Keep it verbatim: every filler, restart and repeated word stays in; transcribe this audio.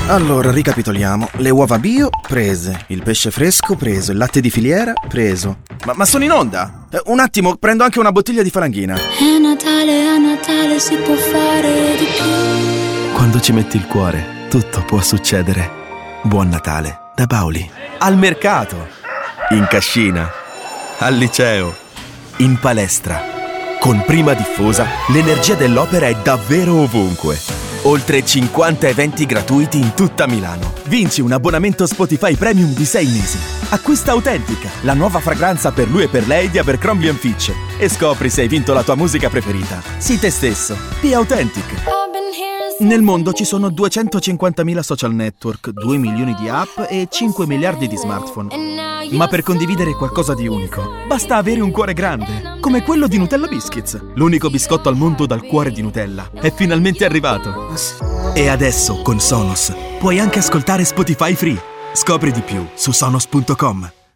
Allora, ricapitoliamo. Le uova bio, prese. Il pesce fresco, preso. Il latte di filiera, preso. Ma, ma sono in onda! Eh, un attimo, prendo anche una bottiglia di falanghina. È Natale, a Natale si può fare di più. Quando ci metti il cuore, tutto può succedere. Buon Natale da Bauli. Al mercato. In cascina. Al liceo. In palestra. Con Prima Diffusa, l'energia dell'opera è davvero ovunque. Oltre cinquanta eventi gratuiti in tutta Milano. Vinci un abbonamento Spotify Premium di sei mesi. Acquista Authentic, la nuova fragranza per lui e per lei di Abercrombie and Fitch. E scopri se hai vinto la tua musica preferita. Sii te stesso. Be Authentic. Nel mondo ci sono duecentocinquantamila social network, due milioni di app e cinque miliardi di smartphone. Ma per condividere qualcosa di unico, basta avere un cuore grande, come quello di Nutella Biscuits. L'unico biscotto al mondo dal cuore di Nutella è finalmente arrivato. E adesso, con Sonos, puoi anche ascoltare Spotify Free. Scopri di più su sonos punto com.